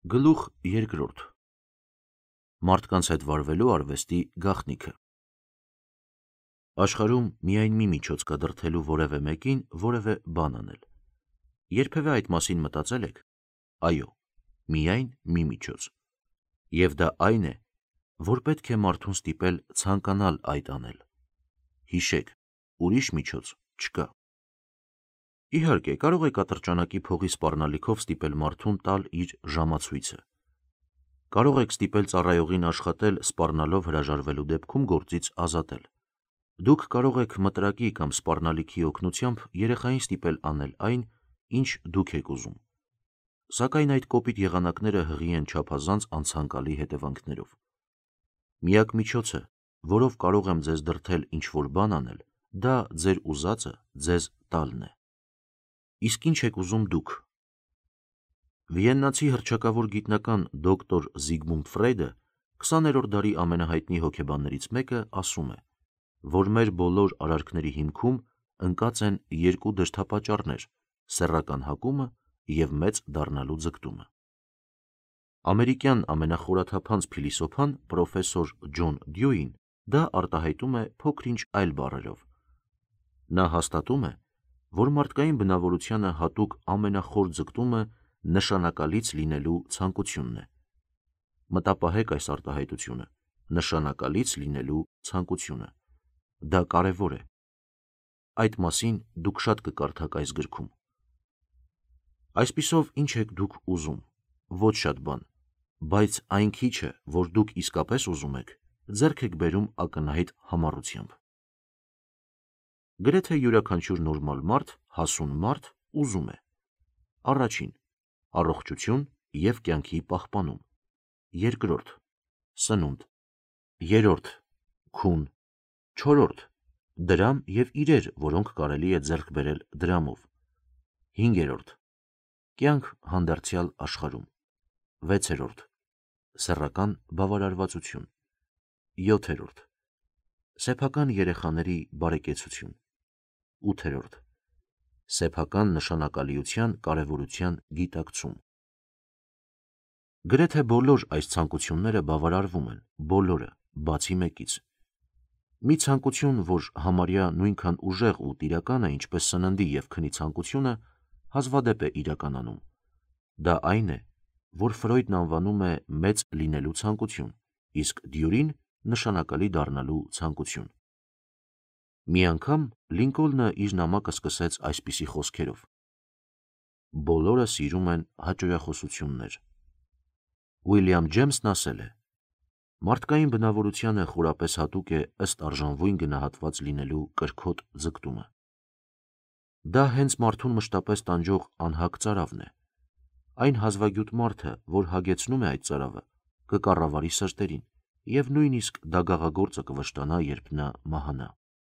Գլուխ երկրորդ. Մարդկանց հետ վարվելու արվեստի գաղտնիքը։ Աշխարհում միայն մի միջոց կա դրդելու որևէ մեկին որևէ բան անել։ Երբևէ այդ մասին մտածել եք։ Այո, միայն մի միջոց։ Եվ դա այն է, որ պետք է մարդուն ստիպել ցանկանալ այդ անել։ Հիշեք, ուրիշ միջոց չկա։ Իհարկե, կարող եք ատրճանակի փողի սպառնալիքով ստիպել մարդուն տալ իր ժամացույցը։ Կարող եք ստիպել ծառայողին աշխատել սպառնալով հրաժարվելու դեպքում գործից ազատել։ Դուք կարող եք մտրակի կամ սպառնալիքի օգնությամբ երեխային ստիպել անել այն, ինչ դուք եք ուզում։ Սակայն այդ կոպիտ եղանակները հղի են չափազանց անցանկալի հետևանքներով։ Միակ միջոցը, որով կարող եմ ձեզ դրդել ինչ-որ բան անել, դա ձեր ուզածը ձեզ տալն է։ Իսկ ինչ եք ուզում դուք։ Վիեննացի հռչակավոր գիտնական դոկտոր Զիգմունդ Ֆրեյդը, 20-րդ դարի ամենահայտնի հոգեբաններից մեկը, ասում է, որ մեր բոլոր արարքների հիմքում ընկած են երկու դրդապատճառներ՝ սեռական հակումը և մեծ դառնալու ձգտումը։ Ամերիկյան ամենախորաթափանց փիլիսոփան պրոֆեսոր Ջոն Դյուին դա արտահայտում է փոքր-ինչ այլ բառերով։ Նա հաստատում է, որ մարդկային բնավորությանը հատուկ ամենախոր ձգտումը նշանակալից լինելու ցանկությունն է։ Մտապահեք այս արտահայտությունը՝ նշանակալից լինելու ցանկությունը։ Դա կարևոր է։ Այդ մասին դուք շատ կկարդաք այս գրքում։ Այսպիսով, ինչ եք դուք ուզում։ Ոչ շատ բան, բայց այն քիչը, որ դուք իսկապես ուզում եք, ձեռք եք բերում ակնհայտ համառությամբ։ Գրեթե յուրաքանչյուր նորմալ մարդ, հասուն մարդ ուզում է. Առաջին՝ առողջություն և կյանքի պահպանում։ Երկրորդ՝ սնունդ։ Երրորդ՝ քուն։ Չորրորդ՝ դրամ և իրեր, որոնք կարելի է ձեռք բերել դրամով։ Հինգերորդ՝ կյանք հանդերձյալ աշխարհում։ Վեցերորդ՝ սեռական բավարարվածություն։ Յոթերորդ՝ սեփական երեխաների բարեկեցություն։ Ութերորդ՝ սեփական նշանակալիության կարևորության գիտակցում։ Գրեթե բոլոր այս ցանկությունները բավարարվում են, բոլորը, բացի մեկից։ Մի ցանկություն, որ համարյա նույնքան ուժեղ ու տիրական է, ինչպես սննդի և քնի ցանկությունը, հազվադեպ է իրականանում։ Դա այն է, որ Ֆրոյդն անվանում է մեծ լինելու ցանկություն, իսկ Դյուրին նշանակալի դառնալու ցանկություն։ Մի անգամ Լինկոլնը իր նամակը սկսեց այսպիսի խոսքերով. «Բոլորը սիրում են հաճոյախոսություններ»։ Ուիլյամ Ջեյմսն ասել է. «Մարդկային բնավորությանը խորապես հատուկ է ըստ արժանվույն գնահատված լինելու կրքոտ ձգտումը։ Դա հենց մարդուն մշտապես տանջող անհագ ծարավն է։ Այն հազվագյուտ մարդը, որ հագեցնում է այդ ծարավը, կկառավարի սրտերին, և նույնիսկ դագաղագործը կվշտանա, երբ նա մահանա»։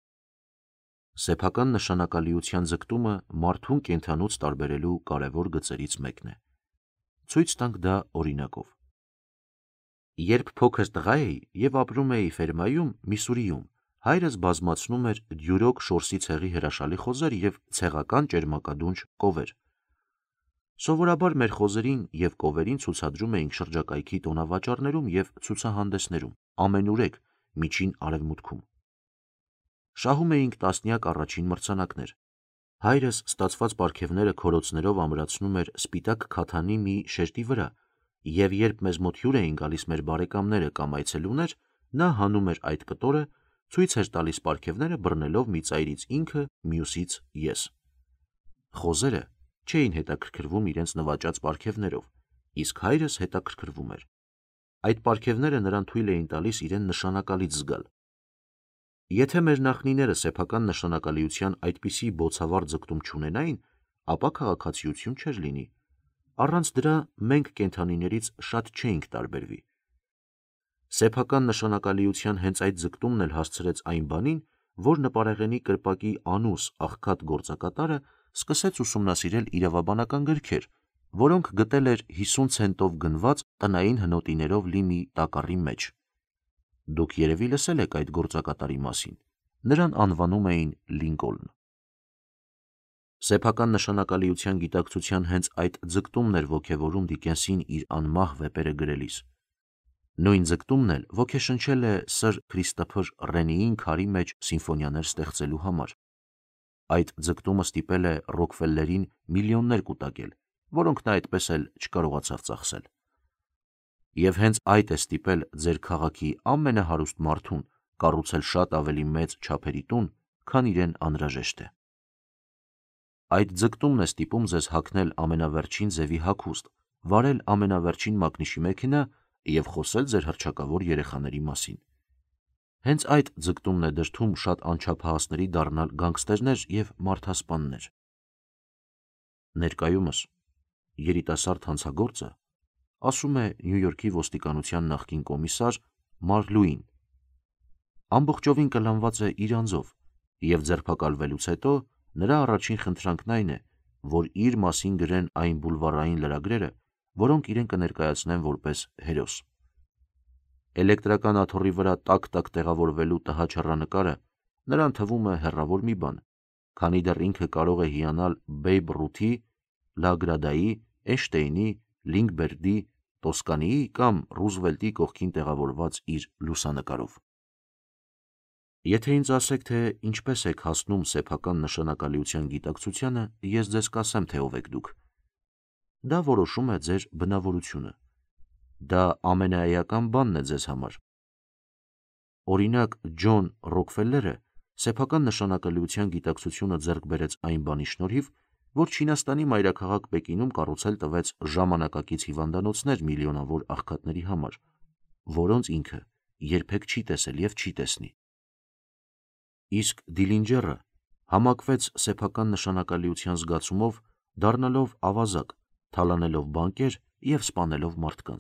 Սեփական նշանակալիության ձգտումը մարդուն կենդանուց տարբերելու կարևոր գծերից մեկն է։ Ցույց տանք դա օրինակով։ Երբ փոքր տղա էի և ապրում էի Ֆերմայում, Միսսուրիում, հայրս բազմացնում էր դյուրոկ շորսի ցեղի հրաշալի խոզեր և ցեղական ճերմակադունչ կովեր։ Սովորաբար մեր խոզերին և կովերին ցուցադրում էինք շրջակայքի տոնավաճառներում և ցուցահանդեսներում, ամենուրեք, միջին Արևմուտքում։ Շահում էինք տասնյակ առաջին մրցանակներ։ Հայրս ստացված պարգևները քորոցներով ամրացնում էր սպիտակ քաթանի մի շերտի վրա, և երբ մեզ մոտ հյուր էին գալիս մեր բարեկամները կամ այցելուներ, նա հանում էր այդ կտորը, ցույց էր տալիս պարգևները բռնելով մի ծայրից ինքը, մյուսից ես։ Խոզերը չէին հետաքրքրվում իրենց նվաճած պարգևներով, իսկ հայրս հետաքրքրվում էր։ Այդ պարգևները նրան թույլ էին տալիս իրեն նշանակալից զգալ։ Եթե մեր նախնիները սեփական նշանակալիության այդպիսի բոցավառ ձգտում չունենային, ապա քաղաքացիություն չէր լինի։ Առանց դրա մենք կենդանիներից շատ չէինք տարբերվի։ Սեփական նշանակալիության հենց այդ ձգտումն էլ հասցրեց այն բանին, որ նպարեղենի կրպակի անուս աղքատ գործակատարը սկսեց ուսումնասիրել իրավաբանական գրքեր, որոնք գտել էր 50 ցենտով գնված տնային հնոտիներով լի մի տակառի մեջ։ Դուք երևի լսել եք այդ գործակատարի մասին։ Նրան անվանում էին Լինկոլն։ Սեփական նշանակալիության գիտակցության հենց այդ ձգտումն էր ոգևորում Դիկենսին իր անմահ վեպերը գրելիս։ Նույն ձգտումն էլ ոգեշնչել է Սր Քրիստոֆեր Ռենիին քարի մեջ սիմֆոնիաներ ստեղծելու համար։ Այդ ձգտումը ստիպել է Ռոքֆելլերին միլիոններ կուտակել, որոնք նա այդպես էլ չկարողացավ ծախսել։ Եվ հենց այդ է ստիպել ձեր քաղաքի ամենահարուստ մարդուն կառուցել շատ ավելի մեծ չափերի տուն, քան իրեն անհրաժեշտ է։ Այդ ձգտումն է ստիպում ձեզ հագնել ամենավերջին ձևի հագուստ, վարել ամենավերջին մակնիշի մեքենա և խոսել ձեր հռչակավոր երեխաների մասին։ Հենց այդ ձգտումն է դրդում շատ անչափահասների դառնալ գանգստերներ և մարդասպաններ։ Ներկայումս երիտասարդ հանցագործը ասում է Նյու Յորքի ոստիկանության նախկին կոմիսար Մարլուին. ամբողջովին կլանված է իր անձով, և ձերբակալվելուց հետո նրա առաջին խնդրանքն այն է, որ իր մասին գրեն այն բուլվարային լրագրերը, որոնք իրեն կներկայացնեն որպես հերոս։ Էլեկտրական աթոռի վրա տակ-տակ տեղավորվելու տհաճ հեռանկարը նրան թվում է հեռավոր մի բան, քանի դեռ ինքը կարող է հիանալ Բեյբ Ռութի, Լագրադայի, Էյնշտեյնի, Լինգբերդի, Տոսկանիի կամ Ռուզվելտի կողքին տեղավորված իր լուսանկարով։ Եթե ինձ ասեք, թե ինչպես եք հասնում սեփական նշանակալիության գիտակցությանը, ես ձեզ կասեմ, թե ով եք դուք։ Դա որոշում է ձեր բնավորությունը։ Դա ամենաէական բանն է ձեզ համար։ Օրինակ, Ջոն Ռոքֆելլերը սեփական նշանակալիության գիտակցությունը ձեռք բերեց այն բանի շնորհիվ, որ Չինաստանի մայրաքաղաք Պեկինում կառուցել տվեց ժամանակակից հիվանդանոցներ միլիոնավոր աղքատների համար, որոնց ինքը երբեք չի տեսել և չի տեսնի։ Իսկ Դիլինջերը համակվեց սեփական նշանակալիության զգացումով, դառնալով ավազակ, թալանելով բանկեր և սպանելով մարդկանց։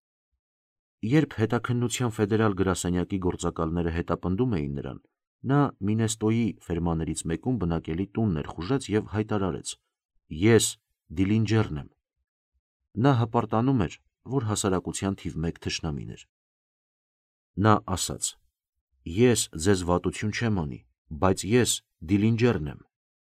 Երբ հետաքննության ֆեդերալ գրասենյակի գործակալները հետապնդում էին նրան, նա Մինեստոյի ֆերմաներից մեկում բնակելի տուն ներխուժեց և հայտարարեց. «Ես Դիլինջերն եմ»։ Նա հպարտանում էր, որ հասարակության թիվ 1 թշնամին էր։ Նա ասաց. «Ես ձեզ վատություն չեմ անի, բայց ես Դիլինջերն եմ»։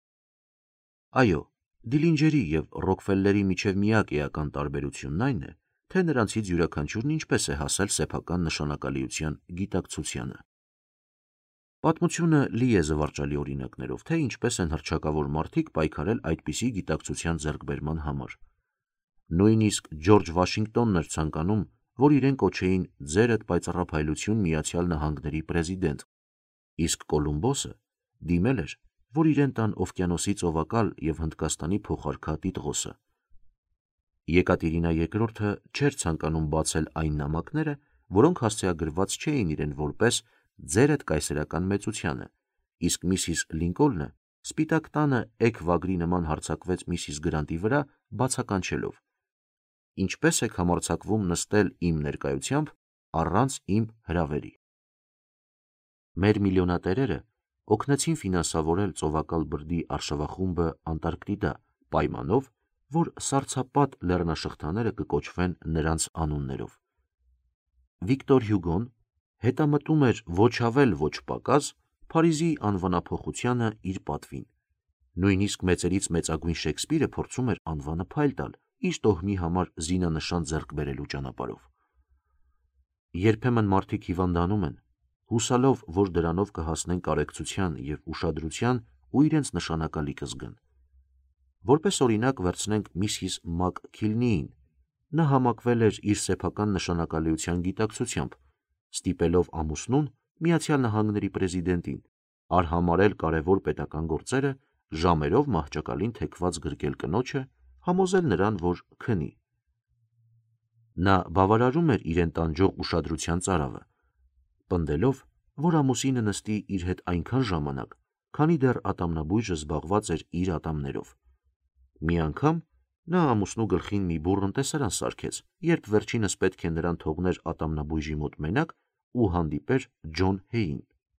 Այո, Դիլինջերի և Ռոքֆելլերի միջև միակ էական տարբերությունն այն է, թե նրանցից յուրաքանչյուրն ինչպես է հասել սեփական նշանակալիության գիտակցությանը։ Պատմությունը լի է զվարճալի օրինակներով, թե ինչպես են հռչակավոր մարդիկ պայքարել այդպիսի գիտակցության ձեռքբերման համար։ Նույնիսկ Ջորջ Վաշինգտոնն էր ցանկանում, որ իրեն կոչեին «Ձերդ պայծառափայլություն Միացյալ Նահանգների պրեզիդենտ», իսկ Կոլումբոսը դիմել էր, որ իրեն տան օվկիանոսի ծովակալ և Հնդկաստանի փոխարքա Տիտղոսը։ Եկատերինա II չէր ցանկանում բացել այն նամակները, որոնք հասցեագրված չէին իրեն որպես «Ձերդ կայսերական մեծությանը», իսկ Միսիս Լինկոլնը Սպիտակ տանը էգ վագրի նման հարձակվեց Միսիս Գրանտի վրա, բացականչելով. «Ինչպես եք համարձակվում նստել իմ ներկայությամբ առանց իմ հրավերի»։ Մեր միլիոնատերերը օգնեցին ֆինանսավորել ծովակալ բրդի արշավախումբը Անտարկտիդա, պայմանով, որ սառցապատ լեռնաշղթաները կկոչվեն նրանց անուններով։ Վիկտոր Հյուգոն հետամտում էր ոչ ավել ոչ պակաս Փարիզի անվանափոխությանը իր պատվին։ Նույնիսկ մեծերից մեծագույն Շեքսպիրը փորձում էր անվանը փայլ տալ իր տոհմի համար զինանշան ձեռք բերելու ճանապարհով։ Երբեմն մարդիկ հիվանդանում են, հուսալով, որ դրանով կհասնեն կարեկցության և ուշադրության ու իրենց նշանակալի կզգան։ Որպես օրինակ վերցնենք Միսիս Մակ Քիլնիին, նա համակվել էր իր սեփական նշանակալիության գիտակցությամբ, ստիպելով ամուսնուն, Միացյալ Նահանգների պրեզիդենտին, արհամարհել կարևոր պետական գործերը, ժամերով մահճակալին թեքված գրկել կնոջը, համոզել նրան, որ քնի։ Նա բավարարում էր իրեն տանջող ուշադրության ծարավը, պնդելով, որ ամուսինը նստի իր հետ այնքան ժամանակ, քանի դեռ ատամնաբույժը զբաղված էր իր ատամներով։ Մի անգամ նա ամուսնու գլխին մի բուռն տեսարան սարքեց, երբ վերջինս պետք է նրան թողներ ատամնաբույժի մոտ մենակ ու հանդիպեր Ջոն Հեյին։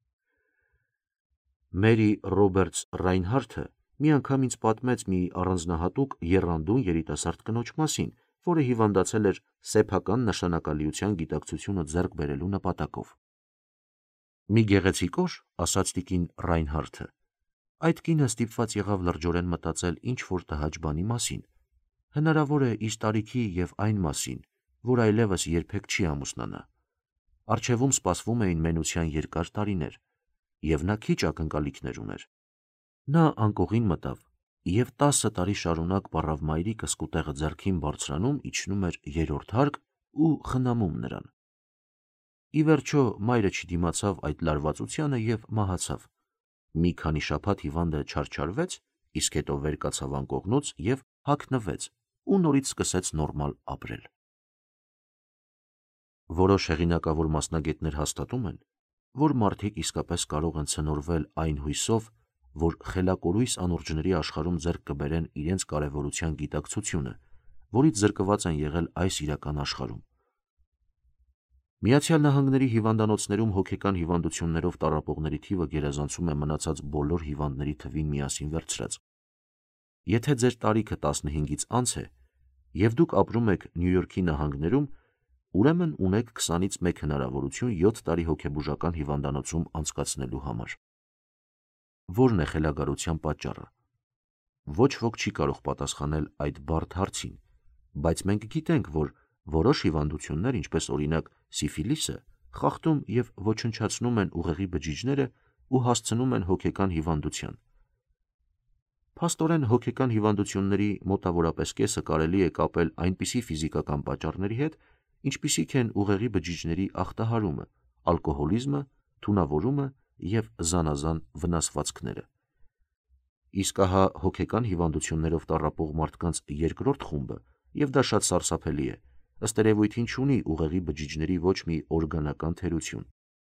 Մերի Ռոբերտս Ռայնհարթը մի անգամ ինձ պատմեց մի առանձնահատուկ եռանդուն երիտասարդ կնոջ մասին, որը հիվանդացել էր սեփական նշանակալիության գիտակցությունը ձեռք բերելու նպատակով։ Մի գեղեցիկ օր, ասաց տիկին Ռայնհարթը, Այդ կինը ստիպված եղավ լրջորեն մտածել ինչ-որ տհաճ բանի մասին, հնարավոր է իր տարիքի և այն մասին, որ այլևս երբեք չի ամուսնանա։ Առջևում սպասվում էին մենության երկար տարիներ, և նա քիչ ակնկալիքներ ուներ։ Նա անկողին մտավ, և 10 տարի շարունակ պառավ մայրիկը սկուտեղը ձեռքին բարձրանում իջնում էր երրորդ հարկ ու խնամում նրան։ Ի վերջո մայրը չդիմացավ այդ լարվածությանը և մահացավ։ Մի քանի շաբաթ հիվանդը չարչարվեց, իսկ հետո վեր կացավ անկողնուց և հագնվեց ու նորից սկսեց նորմալ ապրել։ Որոշ հեղինակավոր մասնագետներ հաստատում են, որ մարդիկ իսկապես կարող են ցնորվել այն հույսով, որ խելակորույս անուրջների աշխարհում ձեռք կբերեն իրենց կարևորության գիտակցությունը, որից զրկված են եղել այս իրական աշխարհում։ Միացյալ Նահանգների հիվանդանոցներում հոգեկան հիվանդություններով տառապողների թիվը գերազանցում է մնացած բոլոր հիվանդների թվին միասին վերցրած։ Եթե ձեր տարիքը 15-ից անց է, և դուք ապրում եք Նյու Յորքի նահանգներում, ուրեմն ունեք 20-ից 1 հնարավորություն 7 տարի հոգեբուժական հիվանդանոցում անցկացնելու համար։ Ո՞րն է խելագարության պատճառը։ Ոչ ոք չի կարող պատասխանել այդ բարդ հարցին, բայց մենք գիտենք, որ որոշ հիվանդություններ, ինչպես օրինակ սիֆիլիսը, խախտում և ոչնչացնում են ուղեղի բջիջները ու հասցնում են հոգեկան հիվանդության։ Փաստորեն, հոգեկան հիվանդությունների մոտավորապես կեսը կարելի է կապել այնպիսի ֆիզիկական պատճառների հետ, ինչպիսիք են ուղեղի բջիջների ախտահարումը, ալկոհոլիզմը, թունավորումը և զանազան վնասվածքները։ Իսկ ահա հոգեկան հիվանդություններով տառապող մարդկանց երկրորդ խումբը, և դա շատ սարսափելի է, ըստ երևույթին չունի ուղեղի բջիջների ոչ մի օրգանական թերություն։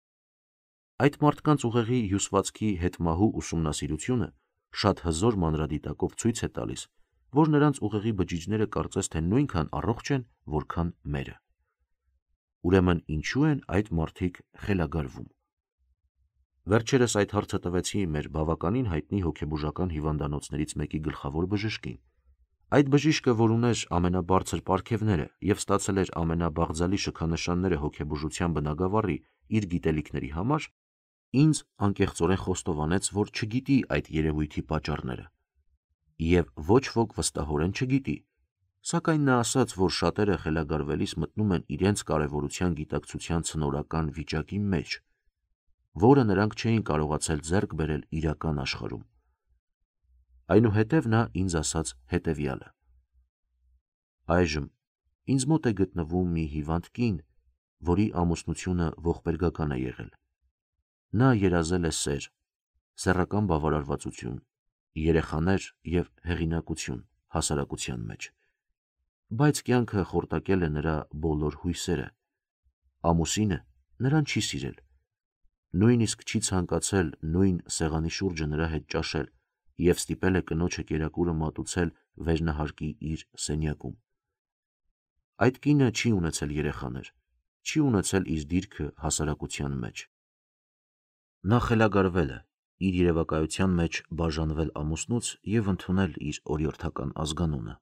Այդ մարդկանց ուղեղի հյուսվածքի հետմահու ուսումնասիրությունը շատ հզոր մանրադիտակով ցույց է տալիս, որ նրանց ուղեղի բջիջները կարծես թե նույնքան առողջ են, որքան մերը։ Ուրեմն ինչու են այդ մարդիկ խելագարվում։ Վերջերս այդ հարցը տվեցի մեր բավականին հայտնի հոգեբուժական հիվանդանոցներից մեկի գլխավոր բժշկին։ Այդ բժիշկը, որ ուներ ամենաբարձր պարգևները և ստացել էր ամենաբաղձալի շքանշանները հոգեբուժության բնագավառի իր գիտելիքների համար, ինձ անկեղծորեն խոստովանեց, որ չգիտի այդ երևույթի պատճառները։ Եվ ոչ ոք վստահորեն չգիտի, սակայն նա ասաց, որ շատերը խելագարվելիս մտնում են իրենց կարևորության գիտակցության ցնորական վիճակի մեջ, որը նրանք չէին կարողացել ձեռք բերել իրական աշխարհում։ Այնուհետև նա ինձ ասաց հետևյալը. այժմ ինձ մոտ է գտնվում մի հիվանդ կին, որի ամուսնությունը ողբերգական է եղել։ Նա երազել է սեր, սեռական բավարարվածություն, երեխաներ և հեղինակություն հասարակության մեջ, բայց կյանքը խորտակել է նրա բոլոր հույսերը։ Ամուսինը նրան չի սիրել, նույնիսկ չի ցանկացել նույն սեղանի շուրջը նրա հետ ճաշել և ստիպել է կնոջը կերակուրը մատուցել վերնահարկի իր սենյակում։ Այդ կինը չի ունեցել երեխաներ, չի ունեցել իր դիրքը հասարակության մեջ։ Նա խելագարվել է իր երևակայության մեջ բաժանվել ամուսնուց և ընդունել իր օրիորդական ազգանունը։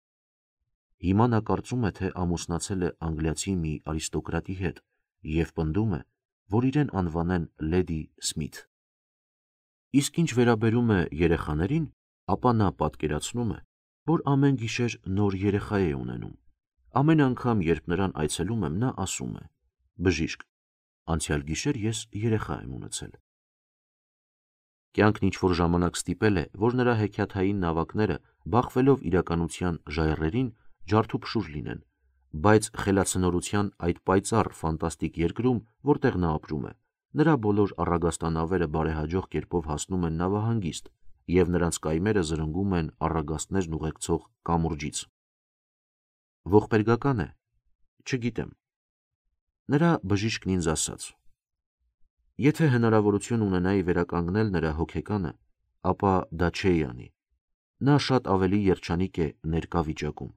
Հիմա նա կարծում է, թե ամուսնացել է անգլիացի մի արիստոկրատի հետ և պնդում է, որ իրեն անվանեն Լեդի Սմիթ։ Իսկ ինչ վերաբերում է երեխաներին, ապա նա պատկերացնում է, որ ամեն գիշեր նոր երեխա է ունենում։ Ամեն անգամ, երբ նրան այցելում եմ, նա ասում է. «Բժիշկ, անցյալ գիշեր ես երեխա եմ ունեցել»։ Կյանքն ինչ-որ ժամանակ ստիպել է, որ նրա հեքիաթային նավակները, բախվելով իրականության ժայռերին, ջարդուփշուր լինեն, բայց խելացնորության այդ պայծառ ֆանտաստիկ երկրում, որտեղ նա ապրում է, նրա բոլոր առագաստանավերը բարեհաջող կերպով հասնում են նավահանգիստ, և նրանց կայմերը զրնգում են առագաստներն ուղեկցող կամուրջից։ Ողբերգական է։ Չգիտեմ։ Նրա բժիշկն ինձ ասաց. եթե հնարավորություն ունենայի վերականգնել նրա հոգեկանը, ապա դա չէի անի։ Նա շատ ավելի երջանիկ է ներկա վիճակում։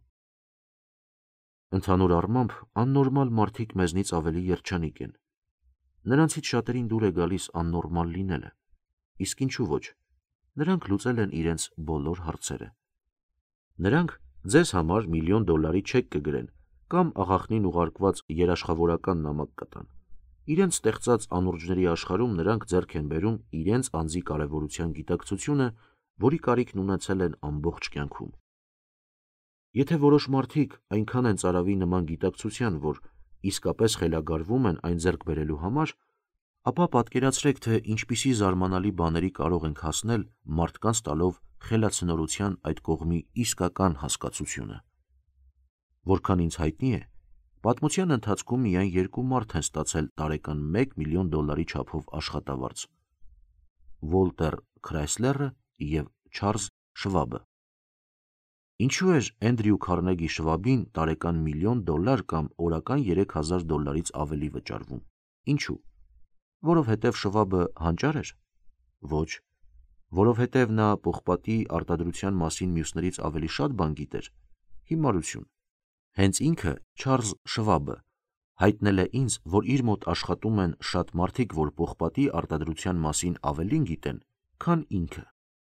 Ընդհանուր առմամբ, աննորմալ մարդիկ մեզնից ավելի երջանիկ են։ Նրանցից շատերին դուր է գալիս աննորմալ լինելը, իսկ ինչու ոչ, նրանք լուծել են իրենց բոլոր հարցերը։ Նրանք ձեզ համար $1,000,000 չեք կգրեն կամ աղախնին ուղարկված երաշխավորական նամակ կտան, Իրենց ստեղծած անուրջների աշխարհում նրանք ձեռք են բերում իրենց անձի կարևորության գիտակցությունը, որի կարիքն ունեցել են ամբողջ կյանքում։ Եթե որոշ մարդիկ այնքան են ծարավի նման գիտակցության, որ իսկապես խելագարվում են այն ձեռք բերելու համար, ապա պատկերացրեք, թե ինչպիսի զարմանալի բաների կարող ենք հասնել մարդկանց տալով խելացնորության այդ կողմի իսկական հասկացությունը։ Որքան ինձ հայտնի է, պատմության ընթացքում միայն երկու մարդ են ստացել տարեկան $1 միլիոն չափով աշխատավարձ. Վոլտեր Քրայսլերը և Չարլզ Շվաբը։ Ինչու էր Էնդրյու Քարնեգի Շվաբին տարեկան $1 միլիոն կամ օրական $3000-ից ավելի վճարվում։ Ինչու։ Որովհետև Շվաբը հանճար էր։ Ոչ, որովհետև նա պողպատի արտադրության մասին մյուսներից ավելի շատ բան գիտեր։ Հիմարություն։ Հենց ինքը, Չարլզ Շվաբը, հայտնել է ինձ, որ իր մոտ աշխատում են շատ մարդիկ, որ պողպատի արտադրության մասին ավելին գիտեն, քան ինքը։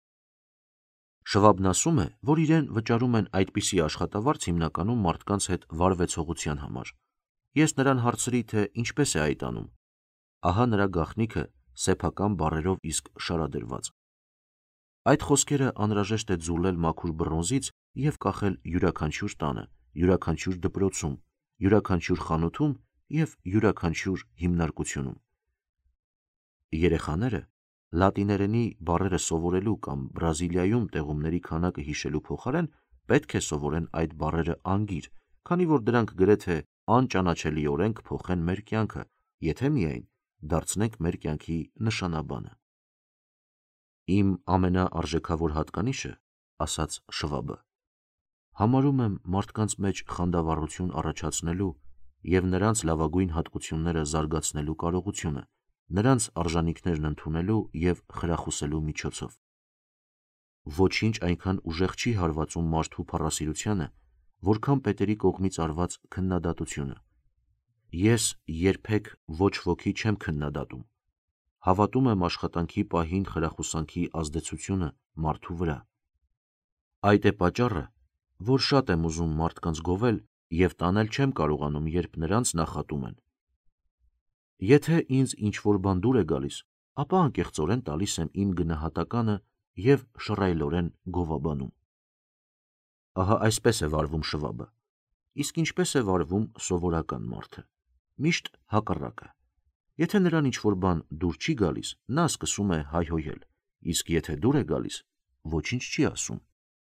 Շվաբն ասում է, որ իրեն վճարում են այդպիսի աշխատավարձ հիմնականում մարդկանց հետ վարվեցողության համար։ Ես նրան հարցրի, թե ինչպես է այդ անում։ Ահա նրա գաղտնիքը սեփական բառերով իսկ շարադրված։ Այդ խոսքերը անհրաժեշտ է ձուլել մաքուր բռոնզից և կախել յուրաքանչյուր տանը, յուրաքանչյուր դպրոցում, յուրաքանչյուր խանութում և յուրաքանչյուր հիմնարկությունում։ Երեխաները լատիներենի բառերը սովորելու կամ Բրազիլիայում տեղումների քանակը հիշելու փոխարեն պետք է սովորեն այդ բառերը անգիր, քանի որ դրանք գրեթե անճանաչելիորեն կփոխեն մեր կյանքը, եթե միայն դարձնենք մեր կյանքի նշանաբանը։ Իմ ամենաարժեքավոր հատկանիշը, ասաց Շվաբը, համարում եմ մարդկանց մեջ խանդավառություն առաջացնելու և նրանց լավագույն հատկությունները զարգացնելու կարողությունը, նրանց արժանինքներն ընդունելու և խրախուսելու միջոցով։ Ոչինչ այնքան ուժեղ չի հարվածում մարդու փառասիրությանը, որքան պետերի կողմից արված քննադատությունը։ Ես երբեք ոչ ոքի չեմ քննադատում։ Հավատում եմ աշխատանքի պահին խրախուսանքի ազդեցությունը մարդու վրա։ Այդ է պատճառը, որ շատ եմ ուզում մարդկանց գովել և տանել չեմ կարողանում, երբ նրանց նախատում են։ Եթե ինձ ինչ-որ բան դուր է գալիս, ապա անկեղծորեն տալիս եմ իմ գնահատականը և շռայլորեն գովաբանում։ Ահա այսպես է վարվում Շվաբը։ Իսկ ինչպես է վարվում սովորական մարդը։ Միշտ հակառակը։ Եթե նրան ինչ-որ բան դուր չի գալիս, նա սկսում է հայհոյել, իսկ եթե դուր է գալիս, ոչինչ չի ասում։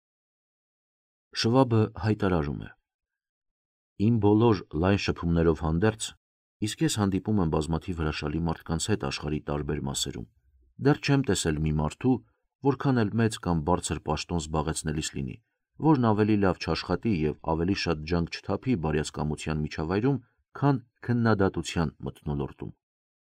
Շվաբը հայտարարում է. Իմ բոլոր լայն շփումներով հանդերձ, իսկ ես հանդիպում եմ բազմաթիվ հրաշալի մարդկանց հետ աշխարհի տարբեր մասերում, դեռ չեմ տեսել մի մարդու, որքան էլ մեծ կամ բարձր պաշտոն զբաղեցնելիս լինի, որն ավելի լավ չաշխատի և ավելի շատ ջանք չթափի բարյացակամության միջավայրում, քան քննադատության մթնոլորտում։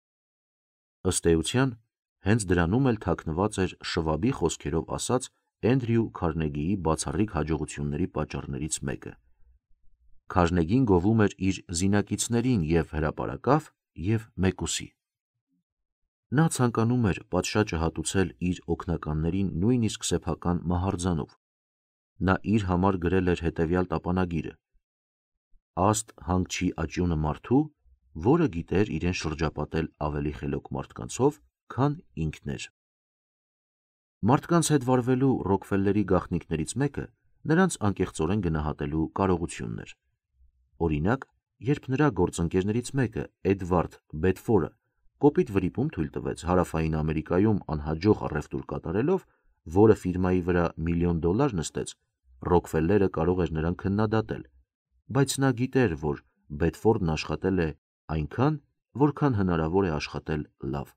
Ըստ էության, հենց դրանում էլ թաքնված էր Շվաբի խոսքերով ասած Էնդրյու Քարնեգիի բացառիկ հաջողությունների պատճառներից մեկը։ Քարնեգին գովում էր իր զինակիցներին և հրապարակավ, և մեկուսի։ Նա ցանկանում էր պատշաճը հատուցել իր օգնականներին նույնիսկ սեփական մահարձանով։ Նա իր համար գրել էր հետևյալ տապանագիրը. Աստ հանգչի աճյունը մարդու, որը գիտեր իրեն շրջապատել ավելի խելոք մարդկանցով, քան ինքն էր։ Մարդկանց հետ վարվելու Ռոքֆելլերի գաղտնիքներից մեկը նրանց անկեղծորեն գնահատելու կարողությունն էր։ Օրինակ, երբ նրա գործընկերներից մեկը, Էդվարդ Բեդֆորը, կոպիտ վրիպում թույլ տվեց Հարավային Ամերիկայում անհաջող առևտուր կատարելով, որը ֆիրմայի վրա $1 միլիոն նստեց, Ռոքֆելլերը կարող էր նրան քննադատել, բայց նա գիտեր, որ Բեդֆորդն աշխատել է այնքան, որքան հնարավոր է աշխատել լավ։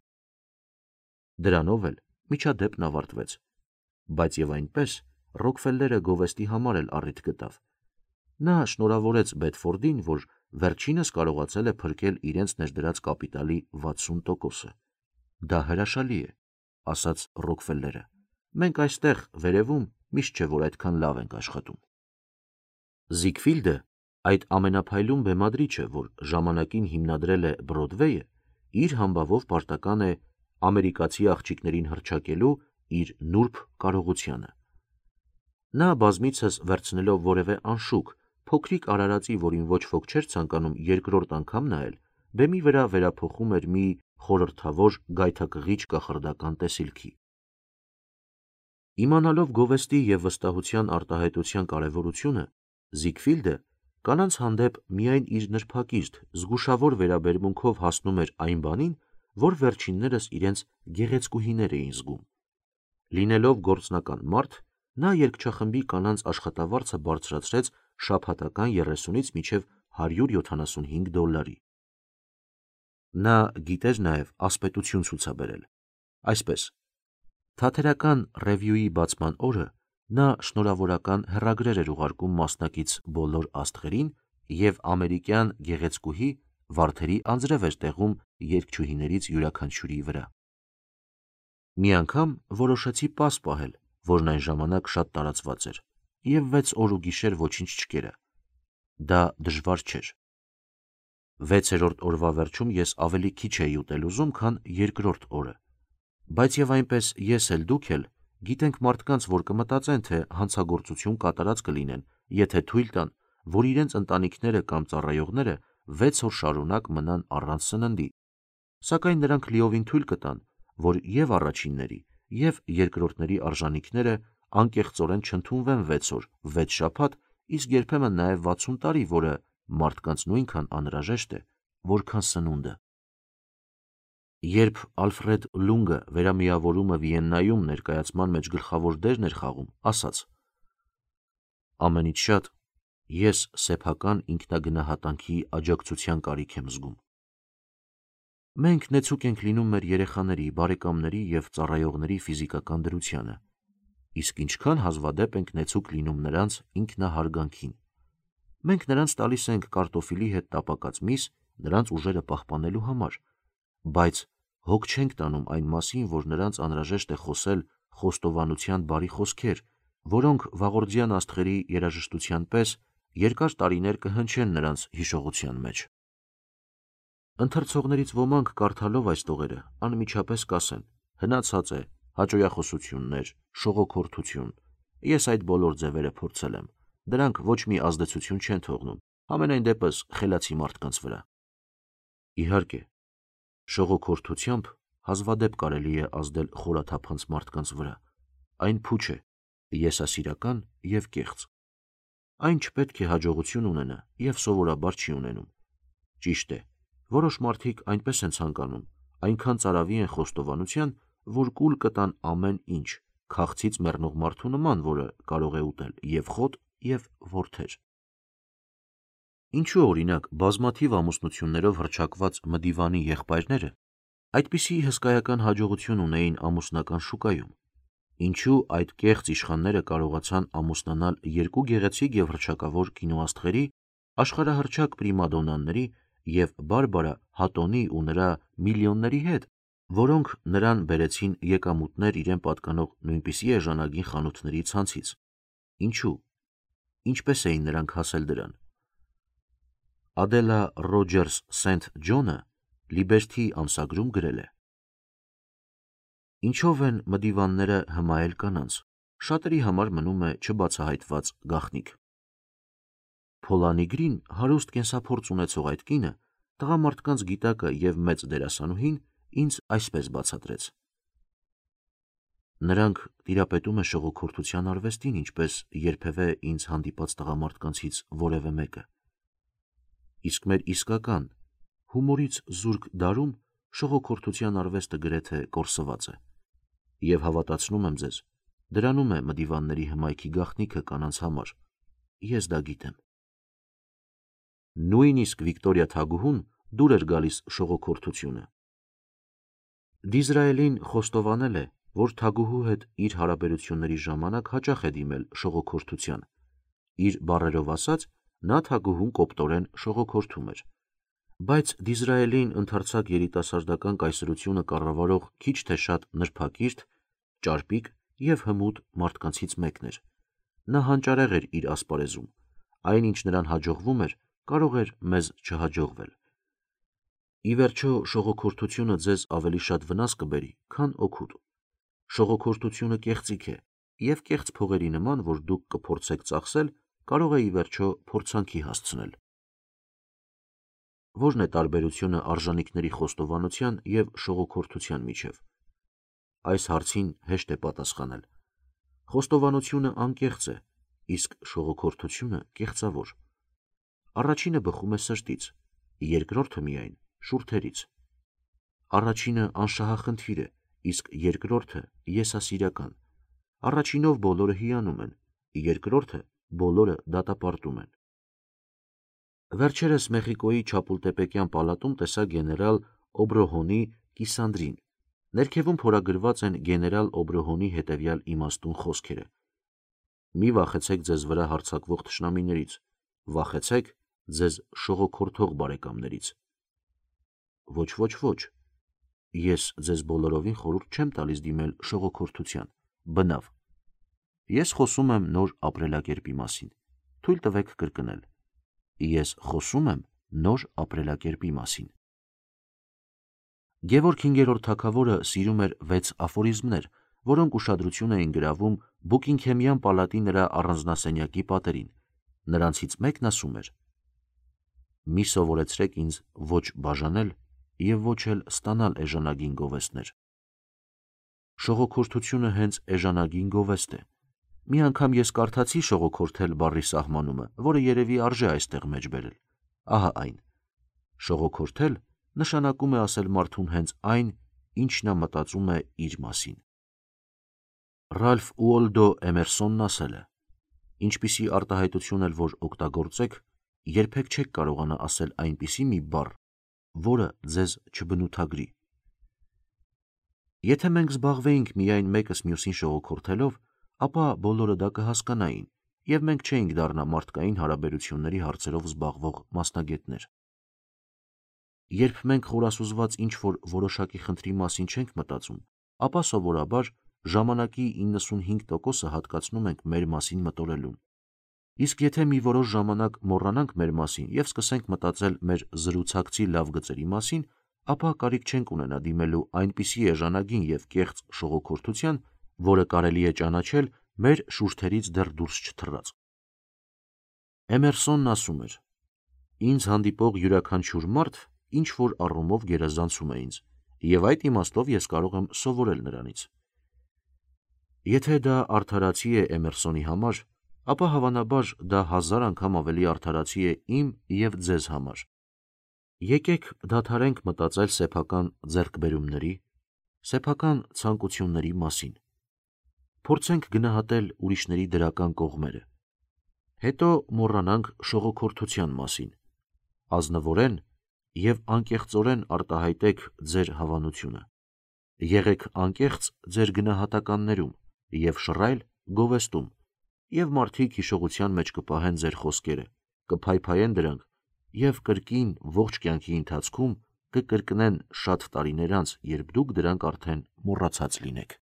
Դրանով էլ միջադեպն ավարտվեց, բայց և այնպես Ռոքֆելլերը գովեստի համար էլ առիթ գտավ։ Նա շնորհավորեց Բեդֆորդին, որ վերջինս կարողացել է փրկել իրենց ներդրած կապիտալի 60%-ը։ Դա հրաշալի է, ասաց Ռոքֆելլերը։ Մենք այստեղ, վերևում, միշտ չէ, որ այդքան լավ ենք աշխատում։ Զիգֆիլդը, այդ ամենափայլուն բեմադրիչը, որ ժամանակին հիմնադրել է Բրոդվեյը, իր համբավով պարտական է ամերիկացի աղջիկներին հռչակելու իր նուրբ կարողությանը։ Նա բազմիցս վերցնելով որևէ անշուք, փոքրիկ արարածի, որին ոչ ոք չէր ցանկանում երկրորդ անգամ նայել, բեմի վրա վերափոխում էր մի խորհրդավոր գայթակղիչ կախարդական տեսիլքի։ Իմանալով գովեստի և վստահության արտահայտության կարևորությունը, Զիգֆիլդը կանանց հանդեպ միայն իր նրբակիրթ, զգուշավոր վերաբերմունքով հասնում էր այն բանին, որ վերջիններս իրենց գեղեցկուհիներ էին զգում։ Լինելով գործնական մարդ, նա երգչախմբի կանանց աշխատավարձը բարձրացրեց շաբաթական 30-ից մինչև $175։ Նա գիտեր նաև ասպետություն ցուցաբերել։ Այսպես, Թատերական ռևյուի բացման օրը նա շնորհավորական հեռագրեր էր ուղարկում մասնակից բոլոր աստղերին և ամերիկյան գեղեցկուհի վարդերի անձրև էր տեղում երգչուհիներից յուրաքանչյուրի վրա։ Մի անգամ որոշեցի պաս պահել, որն այն ժամանակ շատ տարածված էր, և 6 օր ու գիշեր ոչինչ չկերա։ Դա դժվար չէր։ 6-րդ օրվա վերջում ես ավելի քիչ էի ուտել ուզում, քան երկրորդ օրը, բայց և այնպես ես էլ դուք էլ գիտենք մարդկանց, որ կմտածեն, թե հանցագործություն կատարած կլինեն, եթե թույլ տան, որ իրենց ընտանիքները կամ ծառայողները 6 օր շարունակ մնան առանց սննդի, սակայն նրանք լիովին թույլ կտան, որ և առաջինների, և երկրորդների արժանինքները անկեղծորեն չընդունվեն 6 օր, 6 շաբաթ, իսկ երբեմն նաև 60 տարի, որը մարդկանց նույնքան անհրաժեշտ է, որքան սնունդը։ Երբ Ալֆրեդ Լունգը վերամիավորումը Վիեննայում ներկայացման մեջ գլխավոր դերն էր խաղում, ասաց. «Ամենից շատ ես սեփական ինքնագնահատանքի աջակցության կարիք եմ զգում։ Մենք նեցուկ ենք լինում մեր երեխաների, բարեկամների և ծառայողների ֆիզիկական դրությանը, իսկ ինչքան հազվադեպ ենք նեցուկ լինում նրանց ինքնահարգանքին։ Մենք նրանց տալիս ենք կարտոֆիլի հետ տապակած միս նրանց ուժերը պահպանելու համար, բայց հոգ չենք տանում այն մասին, որ նրանց անհրաժեշտ է խոսել խոստովանության բարի խոսքեր, որոնք վաղորդյան աստղերի երաժշտության պես երկար տարիներ կհնչեն նրանց հիշողության մեջ։ Ընթերցողներից ոմանք կարդալով այս տողերը անմիջապես կասեն. հնացած է, հաճոյախոսություններ, շողոքորթություն, ես այդ բոլոր ձևերը փորձել եմ, դրանք ոչ մի ազդեցություն չեն թողնում, համենայն դեպս խելացի մարդկանց վրա։ Իհարկե, շողոքորթությամբ հազվադեպ կարելի է ազդել խորաթափանց մարդկանց վրա, այն փուչ է, եսասիրական և կեղծ։ Այն չպետք է հաջողություն ունենա և սովորաբար չի ունենում։ Ճիշտ է, որոշ մարդիկ այնպես են ցանկանում, այնքան ծարավի են խոստովանության, որ կուլ կտան ամեն ինչ, քաղցից մեռնող մարդու նման, որը կարող է ուտել և խոտ, և որդեր։ Ինչու օրինակ բազմաթիվ ամուսնություններով հռչակված Մդիվանի եղբայրները այդպիսի հսկայական հաջողություն ունեին ամուսնական շուկայում։ Ինչու այդ կեղծ իշխանները կարողացան ամուսնանալ երկու գեղեցիկ և հռչակավոր կինոաստղերի, աշխարհահռչակ պրիմադոննաների և Բարբարա Հատոնի ու նրա միլիոնների հետ, որոնք նրան բերեցին եկամուտներ իրեն պատկանող նույնպիսի էժանագին խանութների ցանցից։ Ինչու։ Ինչպես էին նրանք հասել դրան։ Ադելա Ռոջերս Սենթ Ջոնը Լիբերթի ամսագրում գրել է. Ինչով են մդիվանները հմայել կանանց, շատերի համար մնում է չբացահայտված գաղտնիք։ Փոլանիգրին հարուստ կենսափորձ ունեցող այդ կինը, տղամարդկանց գիտակը և մեծ դերասանուհին ինձ այսպես բացատրեց. Նրանք տիրապետում են շողոքորթության արվեստին, ինչպես երբևէ ինձ հանդիպած տղամարդկանցից որևէ մեկը։ Իսկ մեր իսկական, հումորից զուրկ դարում շողոքորթության արվեստը գրեթե կորսված է, և հավատացնում եմ ձեզ, դրանում է մդիվանների հմայքի գաղտնիքը կանանց համար, ես դա գիտեմ։ Նույնիսկ Վիկտորիա թագուհուն դուր էր գալիս շողոքորթությունը։ Դիզրայելին խոստովանել է, որ թագուհու հետ իր հարաբերությունների ժամանակ հաճախ է դիմել շողոքորթության։ Իր բառերով ասած, նա թագուհուն կոպտորեն շողոքորթում էր։ Բայց Դիզրայելին ընդարձակ երիտասարդական կայսրությունը կառավարող քիչ թե շատ նրբակիրթ, ճարպիկ և հմուտ մարդկանցից մեկն էր։ Նա հանճարեղ էր իր ասպարեզում, այն ինչ նրան հաջողվում էր, կարող էր մեզ չհաջողվել։ Ի վերջո շողոքորթությունը ձեզ ավելի շատ վնաս կբերի, քան օգուտ։ Շողոքորթությունը կեղծիք է, և կեղծ փողերի նման, որ դուք կփորձեք ծախսել, կարող է ի վերջո փորձանքի հասցնել։ Ո՞րն է տարբերությունը արժանինքների խոստովանության և շողոքորթության միջև։ Այս հարցին հեշտ է պատասխանել։ Խոստովանությունը անկեղծ է, իսկ շողոքորթությունը կեղծավոր։ Առաջինը բխում է սրտից, երկրորդը միայն շուրթերից։ Առաջինը անշահախնդիր է, իսկ երկրորդը եսասիրական։ Առաջինով բոլորը հիանում են, երկրորդը բոլորը դատապարտում են։ Վերջերս Մեխիկոյի Չապուլտեպեկյան պալատում տեսա գեներալ Օբրոհոնի կիսանդրին։ Ներքևում փորագրված են գեներալ Օբրոհոնի հետևյալ իմաստուն խոսքերը. «Մի վախեցեք ձեզ վրա հարձակվող թշնամիներից, վախեցեք ձեզ շողոքորթող բարեկամներից»։ Ոչ, ես ձեզ բոլորովին խորհուրդ չեմ տալիս դիմել շողոքորթության, բնավ։ Ես խոսում եմ նոր ապրելակերպի մասին, թույլ տվեք կրկնել. ես խոսում եմ նոր ապրելակերպի մասին։ Գևորգ 5-րդ թագավորը սիրում էր 6 աֆորիզմներ, որոնք ուշադրություն էին գրավում Բուկինգհեմյան պալատի նրա առանձնասենյակի պատերին։ Նրանցից մեկն ասում էր. «Մի սովորեցրեք ինձ ոչ բաժանել և ոչ էլ ստանալ էժանագին գովեստներ»։ Շողոքորթությունը հենց էժանագին գովեստ է։ Մի անգամ ես կարդացի շողոքորթել բառի սահմանումը, որը երևի արժե այստեղ մեջ բերել։ Ահա այն. շողոքորթել նշանակում է ասել մարդուն հենց այն, ինչ նա մտածում է իր մասին։ Ռալֆ Ուոլդո Էմերսոնն ասել է. «Ինչպիսի արտահայտություն էլ որ օգտագործեք, երբեք չեք կարողանա ասել այնպիսի մի բառ, որը ձեզ չբնութագրի»։ Եթե մենք զբաղվեինք միայն մեկս մյուսին շողոքորթելով, ապա բոլորը դա կհասկանային, և մենք չէինք դառնա մարդկային հարաբերությունների հարցերով զբաղվող մասնագետներ։ Երբ մենք խորասուզված ինչ-որ որոշակի խնդրի մասին չենք մտածում, ապա սովորաբար ժամանակի 95%-ը հատկացնում ենք մեր մասին մտորելուն։ Իսկ եթե մի որոշ ժամանակ մոռանանք մեր մասին և սկսենք մտածել մեր զրուցակցի լավ գծերի մասին, ապա կարիք չենք ունենա դիմելու այնպիսի էժանագին և կեղծ շողոքորթության, որը կարելի է ճանաչել մեր շուրթերից դեռ դուրս չթռած։ Էմերսոնն ասում էր. «Ինձ հանդիպող յուրաքանչյուր մարդ ինչ-որ առումով գերազանցում է ինձ, և այդ իմաստով ես կարող եմ սովորել նրանից»։ Եթե դա արդարացի է Էմերսոնի համար, ապա հավանաբար դա 1000 անգամ ավելի արդարացի է իմ և ձեզ համար։ Եկեք դադարենք մտածել սեփական ձեռքբերումների, սեփական ցանկությունների մասին։ Փորձենք գնահատել ուրիշների դրական կողմերը։ Հետո մոռանանք շողոքորթության մասին։ Ազնվորեն և անկեղծորեն արտահայտեք ձեր հավանությունը։ Եղեք անկեղծ ձեր գնահատականներում և շռայլ գովեստում, և մարդիկ հիշողության մեջ կպահեն ձեր խոսքերը, կփայփայեն դրանք և կրկին ողջ կյանքի ընթացքում կկրկնեն շատ տարիներ անց, երբ դուք դրանք արդեն մոռացած լինեք։